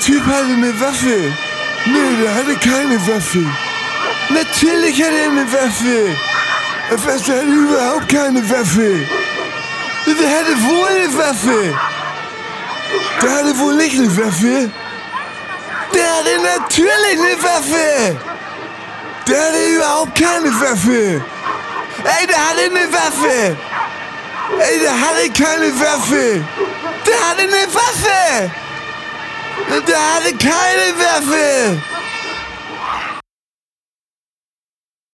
Typ hatte eine Waffe. Nee, der hatte keine Waffe. Natürlich hat er eine Waffe. Der hatte überhaupt keine Waffe. Der hatte wohl eine Waffe. Der hatte wohl nicht eine Waffe. Der hatte natürlich eine Waffe. Der hatte überhaupt keine Waffe. Ey, der hatte eine Waffe. Ey, der hatte keine Waffe. Der hatte eine Waffe. Der hatte keine Waffe.